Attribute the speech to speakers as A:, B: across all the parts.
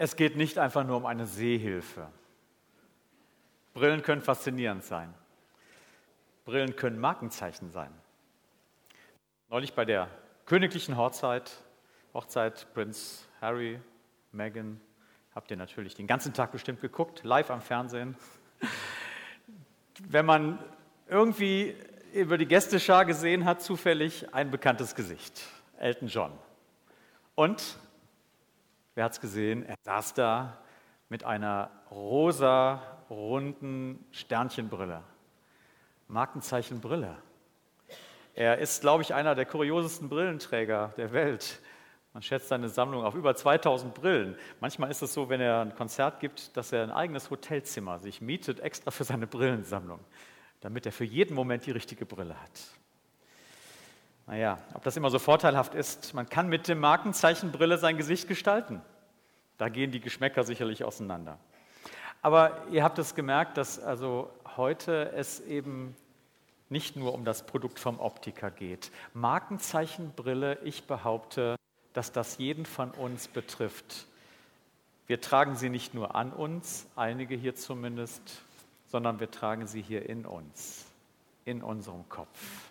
A: Es geht nicht einfach nur um eine Sehhilfe. Brillen können faszinierend sein. Brillen können Markenzeichen sein. Neulich bei der königlichen Hochzeit Prinz Harry, Meghan, habt ihr natürlich den ganzen Tag bestimmt geguckt, live am Fernsehen. Wenn man irgendwie über die Gästeschar gesehen hat, zufällig ein bekanntes Gesicht, Elton John. Und, wer hat es gesehen, er saß da mit einer rosa, runden Sternchenbrille. Markenzeichen Brille. Er ist, glaube ich, einer der kuriosesten Brillenträger der Welt. Man schätzt seine Sammlung auf über 2000 Brillen. Manchmal ist es so, wenn er ein Konzert gibt, dass er ein eigenes Hotelzimmer sich mietet, extra für seine Brillensammlung, damit er für jeden Moment die richtige Brille hat. Naja, ob das immer so vorteilhaft ist, man kann mit dem Markenzeichen Brille sein Gesicht gestalten. Da gehen die Geschmäcker sicherlich auseinander. Aber ihr habt es gemerkt, dass also heute es eben nicht nur um das Produkt vom Optiker geht. Markenzeichenbrille, ich behaupte, dass das jeden von uns betrifft. Wir tragen sie nicht nur an uns, einige hier zumindest, sondern wir tragen sie hier in uns, in unserem Kopf.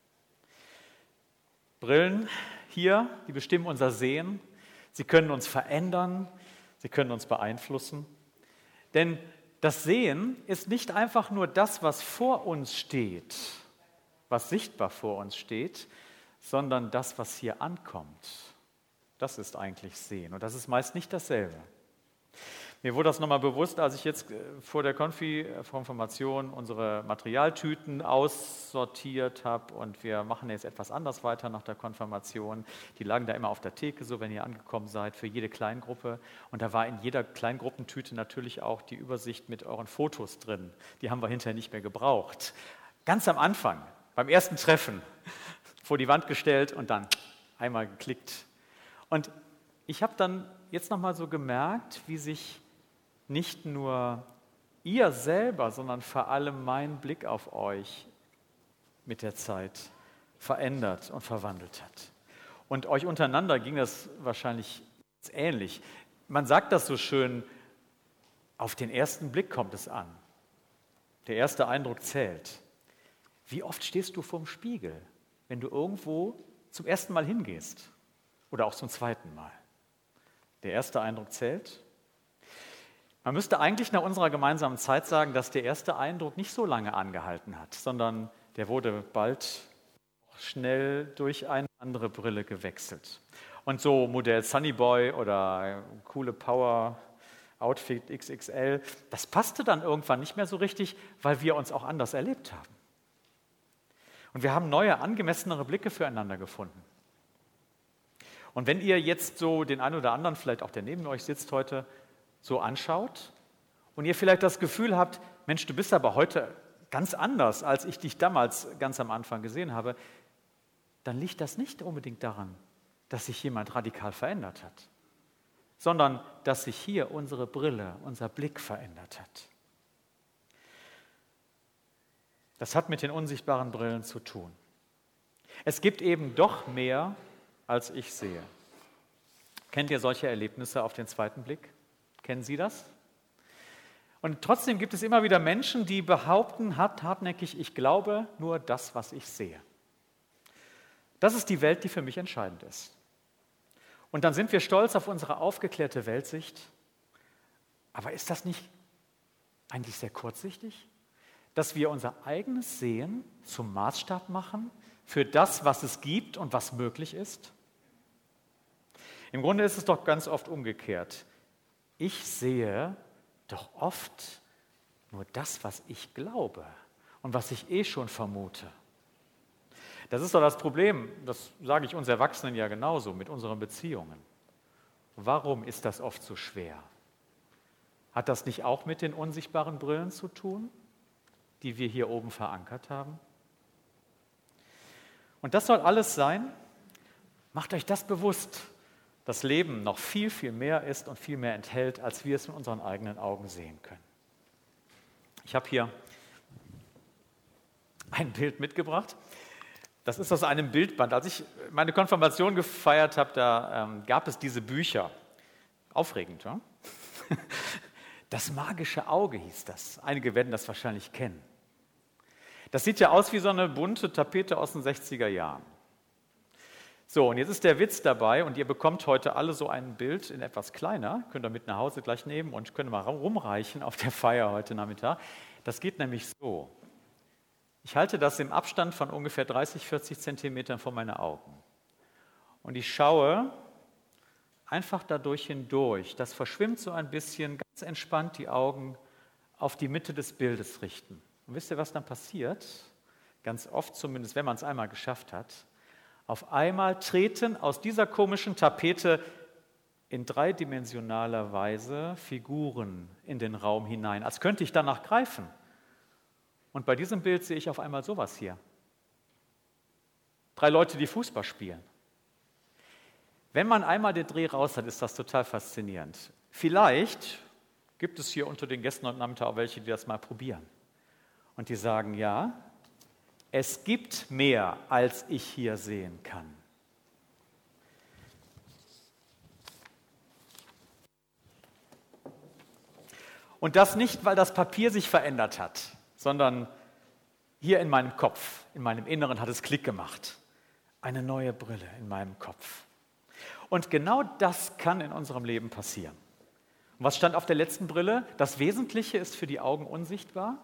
A: Brillen hier, die bestimmen unser Sehen. Sie können uns verändern, sie können uns beeinflussen. Denn das Sehen ist nicht einfach nur das, was vor uns steht, was sichtbar vor uns steht, sondern das, was hier ankommt. Das ist eigentlich Sehen und das ist meist nicht dasselbe. Mir wurde das nochmal bewusst, als ich jetzt vor der Konfirmation unsere Materialtüten aussortiert habe und wir machen jetzt etwas anders weiter nach der Konfirmation. Die lagen da immer auf der Theke, so wenn ihr angekommen seid, für jede Kleingruppe. Und da war in jeder Kleingruppentüte natürlich auch die Übersicht mit euren Fotos drin. Die haben wir hinterher nicht mehr gebraucht. Ganz am Anfang, beim ersten Treffen, vor die Wand gestellt und dann einmal geklickt. Und ich habe dann jetzt nochmal so gemerkt, wie sich nicht nur ihr selber, sondern vor allem mein Blick auf euch mit der Zeit verändert und verwandelt hat. Und euch untereinander ging das wahrscheinlich ähnlich. Man sagt das so schön, auf den ersten Blick kommt es an. Der erste Eindruck zählt. Wie oft stehst du vorm Spiegel, wenn du irgendwo zum ersten Mal hingehst oder auch zum zweiten Mal? Der erste Eindruck zählt. Man müsste eigentlich nach unserer gemeinsamen Zeit sagen, dass der erste Eindruck nicht so lange angehalten hat, sondern der wurde bald schnell durch eine andere Brille gewechselt. Und so Modell Sunnyboy oder coole Power Outfit XXL, das passte dann irgendwann nicht mehr so richtig, weil wir uns auch anders erlebt haben. Und wir haben neue, angemessenere Blicke füreinander gefunden. Und wenn ihr jetzt so den einen oder anderen, vielleicht auch der neben euch sitzt heute, so anschaut und ihr vielleicht das Gefühl habt, Mensch, du bist aber heute ganz anders, als ich dich damals ganz am Anfang gesehen habe, dann liegt das nicht unbedingt daran, dass sich jemand radikal verändert hat, sondern dass sich hier unsere Brille, unser Blick verändert hat. Das hat mit den unsichtbaren Brillen zu tun. Es gibt eben doch mehr, als ich sehe. Kennt ihr solche Erlebnisse auf den zweiten Blick? Kennen Sie das? Und trotzdem gibt es immer wieder Menschen, die behaupten hartnäckig, ich glaube nur das, was ich sehe. Das ist die Welt, die für mich entscheidend ist. Und dann sind wir stolz auf unsere aufgeklärte Weltsicht. Aber ist das nicht eigentlich sehr kurzsichtig? Dass wir unser eigenes Sehen zum Maßstab machen für das, was es gibt und was möglich ist? Im Grunde ist es doch ganz oft umgekehrt. Ich sehe doch oft nur das, was ich glaube und was ich schon vermute. Das ist doch das Problem, das sage ich uns Erwachsenen ja genauso mit unseren Beziehungen. Warum ist das oft so schwer? Hat das nicht auch mit den unsichtbaren Brillen zu tun, die wir hier oben verankert haben? Und das soll alles sein. Macht euch das bewusst. Das Leben noch viel, viel mehr ist und viel mehr enthält, als wir es mit unseren eigenen Augen sehen können. Ich habe hier ein Bild mitgebracht. Das ist aus einem Bildband. Als ich meine Konfirmation gefeiert habe, da gab es diese Bücher. Aufregend, ja? Das magische Auge hieß das. Einige werden das wahrscheinlich kennen. Das sieht ja aus wie so eine bunte Tapete aus den 60er Jahren. So, und jetzt ist der Witz dabei und ihr bekommt heute alle so ein Bild in etwas kleiner, könnt ihr mit nach Hause gleich nehmen und könnt mal rumreichen auf der Feier heute Nachmittag. Das geht nämlich so. Ich halte das im Abstand von ungefähr 30, 40 Zentimetern vor meine Augen. Und ich schaue einfach dadurch hindurch. Das verschwimmt so ein bisschen, ganz entspannt die Augen auf die Mitte des Bildes richten. Und wisst ihr, was dann passiert? Ganz oft zumindest, wenn man es einmal geschafft hat. Auf einmal treten aus dieser komischen Tapete in dreidimensionaler Weise Figuren in den Raum hinein, als könnte ich danach greifen. Und bei diesem Bild sehe ich auf einmal sowas hier. 3 Leute, die Fußball spielen. Wenn man einmal den Dreh raus hat, ist das total faszinierend. Vielleicht gibt es hier unter den Gästen heute Nachmittag auch welche, die das mal probieren. Und die sagen, ja, es gibt mehr, als ich hier sehen kann. Und das nicht, weil das Papier sich verändert hat, sondern hier in meinem Kopf, in meinem Inneren hat es Klick gemacht. Eine neue Brille in meinem Kopf. Und genau das kann in unserem Leben passieren. Und was stand auf der letzten Brille? Das Wesentliche ist für die Augen unsichtbar.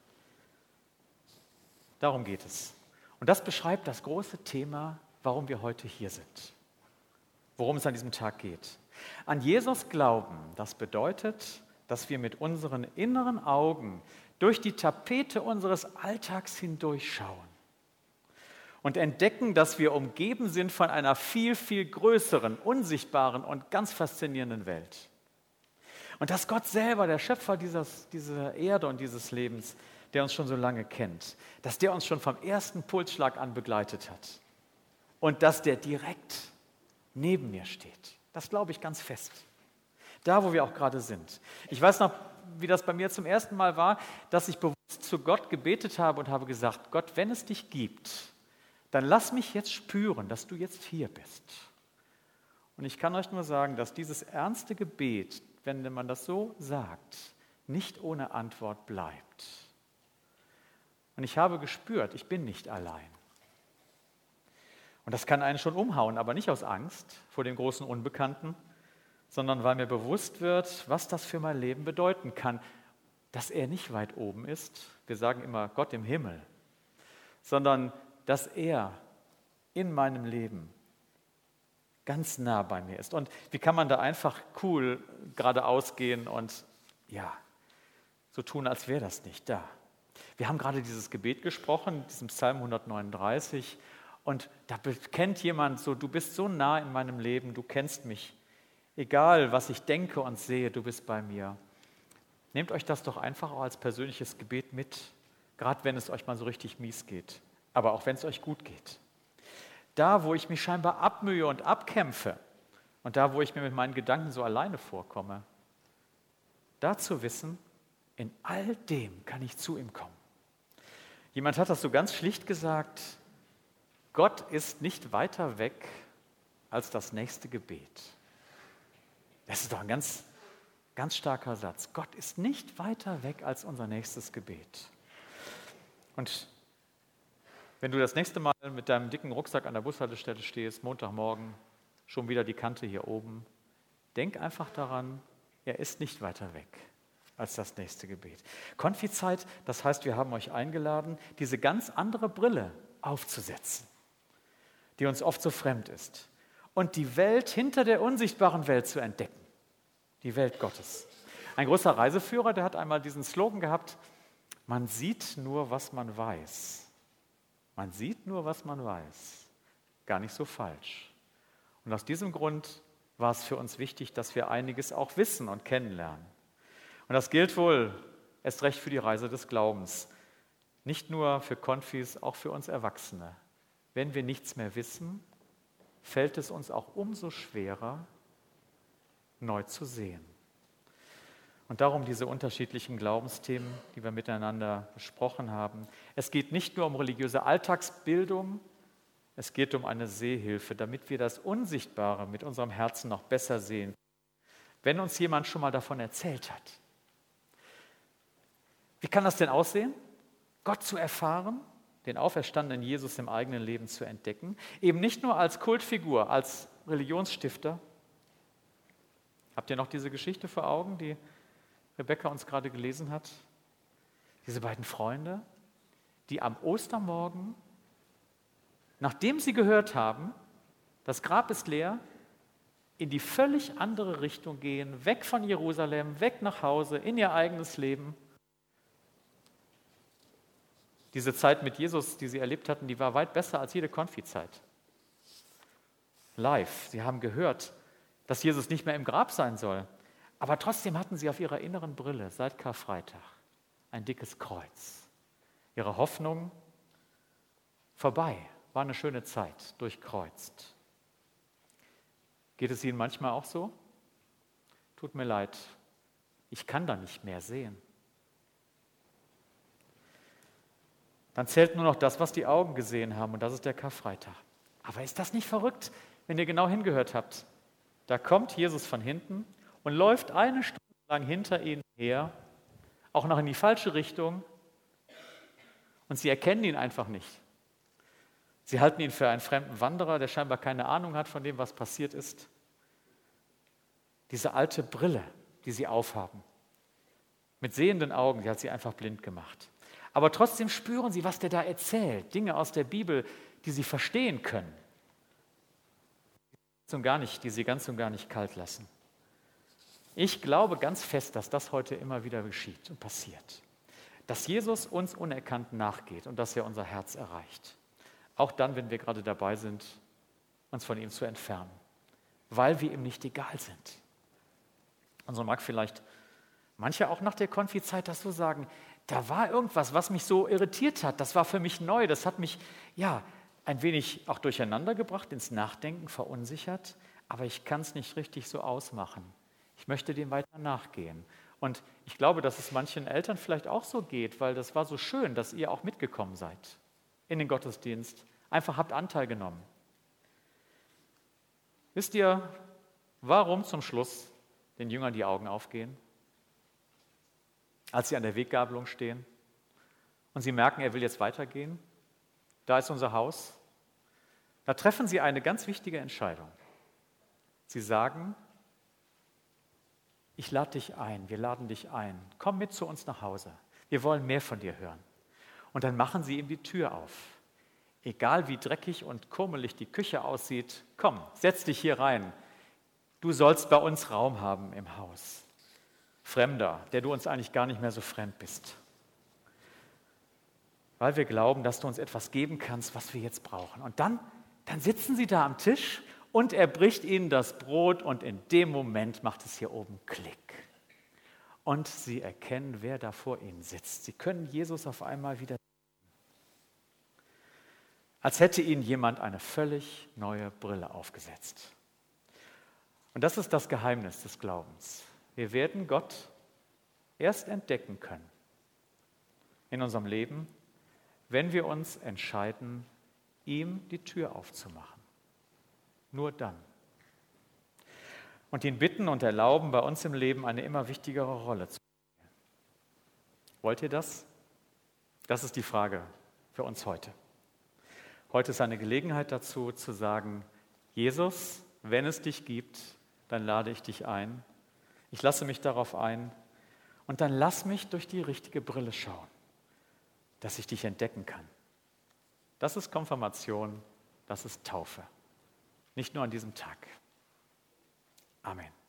A: Darum geht es. Und das beschreibt das große Thema, warum wir heute hier sind. Worum es an diesem Tag geht. An Jesus glauben, das bedeutet, dass wir mit unseren inneren Augen durch die Tapete unseres Alltags hindurchschauen und entdecken, dass wir umgeben sind von einer viel, viel größeren, unsichtbaren und ganz faszinierenden Welt. Und dass Gott selber, der Schöpfer dieser Erde und dieses Lebens, der uns schon so lange kennt, dass der uns schon vom ersten Pulsschlag an begleitet hat und dass der direkt neben mir steht. Das glaube ich ganz fest. Da, wo wir auch gerade sind. Ich weiß noch, wie das bei mir zum ersten Mal war, dass ich bewusst zu Gott gebetet habe und habe gesagt, Gott, wenn es dich gibt, dann lass mich jetzt spüren, dass du jetzt hier bist. Und ich kann euch nur sagen, dass dieses ernste Gebet, wenn man das so sagt, nicht ohne Antwort bleibt. Und ich habe gespürt, ich bin nicht allein. Und das kann einen schon umhauen, aber nicht aus Angst vor dem großen Unbekannten, sondern weil mir bewusst wird, was das für mein Leben bedeuten kann, dass er nicht weit oben ist, wir sagen immer Gott im Himmel, sondern dass er in meinem Leben ganz nah bei mir ist. Und wie kann man da einfach cool geradeaus gehen und ja, so tun, als wäre das nicht da. Wir haben gerade dieses Gebet gesprochen, diesem Psalm 139, und da bekennt jemand so, du bist so nah in meinem Leben, du kennst mich. Egal, was ich denke und sehe, du bist bei mir. Nehmt euch das doch einfach auch als persönliches Gebet mit, gerade wenn es euch mal so richtig mies geht, aber auch wenn es euch gut geht. Da, wo ich mich scheinbar abmühe und abkämpfe und da, wo ich mir mit meinen Gedanken so alleine vorkomme, da zu wissen, in all dem kann ich zu ihm kommen. Jemand hat das so ganz schlicht gesagt, Gott ist nicht weiter weg als das nächste Gebet. Das ist doch ein ganz, ganz starker Satz. Gott ist nicht weiter weg als unser nächstes Gebet. Und wenn du das nächste Mal mit deinem dicken Rucksack an der Bushaltestelle stehst, Montagmorgen, schon wieder die Kante hier oben, denk einfach daran, er ist nicht weiter weg als das nächste Gebet. Konfizeit, das heißt, wir haben euch eingeladen, diese ganz andere Brille aufzusetzen, die uns oft so fremd ist, und die Welt hinter der unsichtbaren Welt zu entdecken, die Welt Gottes. Ein großer Reiseführer, der hat einmal diesen Slogan gehabt, man sieht nur, was man weiß. Man sieht nur, was man weiß. Gar nicht so falsch. Und aus diesem Grund war es für uns wichtig, dass wir einiges auch wissen und kennenlernen. Und das gilt wohl erst recht für die Reise des Glaubens. Nicht nur für Konfis, auch für uns Erwachsene. Wenn wir nichts mehr wissen, fällt es uns auch umso schwerer, neu zu sehen. Und darum diese unterschiedlichen Glaubensthemen, die wir miteinander besprochen haben. Es geht nicht nur um religiöse Alltagsbildung, es geht um eine Sehhilfe, damit wir das Unsichtbare mit unserem Herzen noch besser sehen. wenn uns jemand schon mal davon erzählt hat. Wie kann das denn aussehen? Gott zu erfahren, den auferstandenen Jesus im eigenen Leben zu entdecken, eben nicht nur als Kultfigur, als Religionsstifter. Habt ihr noch diese Geschichte vor Augen, die Rebecca uns gerade gelesen hat? Diese beiden Freunde, die am Ostermorgen, nachdem sie gehört haben, das Grab ist leer, in die völlig andere Richtung gehen, weg von Jerusalem, weg nach Hause, in ihr eigenes Leben. Diese Zeit mit Jesus, die sie erlebt hatten, die war weit besser als jede Konfizeit. Live. Sie haben gehört, dass Jesus nicht mehr im Grab sein soll. Aber trotzdem hatten sie auf ihrer inneren Brille seit Karfreitag ein dickes Kreuz. Ihre Hoffnung vorbei. War eine schöne Zeit, durchkreuzt. Geht es Ihnen manchmal auch so? Tut mir leid, ich kann da nicht mehr sehen. Dann zählt nur noch das, was die Augen gesehen haben, und das ist der Karfreitag. Aber ist das nicht verrückt, wenn ihr genau hingehört habt? Da kommt Jesus von hinten und läuft eine Stunde lang hinter ihnen her, auch noch in die falsche Richtung, und sie erkennen ihn einfach nicht. Sie halten ihn für einen fremden Wanderer, der scheinbar keine Ahnung hat von dem, was passiert ist. Diese alte Brille, die sie aufhaben, mit sehenden Augen, die hat sie einfach blind gemacht. Aber trotzdem spüren sie, was der da erzählt, Dinge aus der Bibel, die sie verstehen können, die sie ganz und gar nicht kalt lassen. Ich glaube ganz fest, dass das heute immer wieder geschieht und passiert. Dass Jesus uns unerkannt nachgeht und dass er unser Herz erreicht. Auch dann, wenn wir gerade dabei sind, uns von ihm zu entfernen, weil wir ihm nicht egal sind. Und so mag vielleicht manche auch nach der Konfizeit das so sagen, da war irgendwas, was mich so irritiert hat, das war für mich neu, das hat mich ein wenig auch durcheinander gebracht, ins Nachdenken verunsichert, aber ich kann es nicht richtig so ausmachen. Ich möchte dem weiter nachgehen. Und ich glaube, dass es manchen Eltern vielleicht auch so geht, weil das war so schön, dass ihr auch mitgekommen seid in den Gottesdienst, einfach habt Anteil genommen. Wisst ihr, warum zum Schluss den Jüngern die Augen aufgehen? Als sie an der Weggabelung stehen und sie merken, er will jetzt weitergehen, da ist unser Haus, da treffen sie eine ganz wichtige Entscheidung. Sie sagen, ich lade dich ein, wir laden dich ein, komm mit zu uns nach Hause, wir wollen mehr von dir hören. Und dann machen sie ihm die Tür auf. Egal wie dreckig und kummelig die Küche aussieht, komm, setz dich hier rein, du sollst bei uns Raum haben im Haus. Fremder, der du uns eigentlich gar nicht mehr so fremd bist. Weil wir glauben, dass du uns etwas geben kannst, was wir jetzt brauchen. Und dann sitzen sie da am Tisch und er bricht ihnen das Brot und in dem Moment macht es hier oben Klick. Und sie erkennen, wer da vor ihnen sitzt. Sie können Jesus auf einmal wieder sehen. Als hätte ihnen jemand eine völlig neue Brille aufgesetzt. Und das ist das Geheimnis des Glaubens. Wir werden Gott erst entdecken können in unserem Leben, wenn wir uns entscheiden, ihm die Tür aufzumachen. Nur dann. Und ihn bitten und erlauben, bei uns im Leben eine immer wichtigere Rolle zu spielen. Wollt ihr das? Das ist die Frage für uns heute. Heute ist eine Gelegenheit dazu, zu sagen, Jesus, wenn es dich gibt, dann lade ich dich ein. Ich lasse mich darauf ein und dann lass mich durch die richtige Brille schauen, dass ich dich entdecken kann. Das ist Konfirmation, das ist Taufe. Nicht nur an diesem Tag. Amen.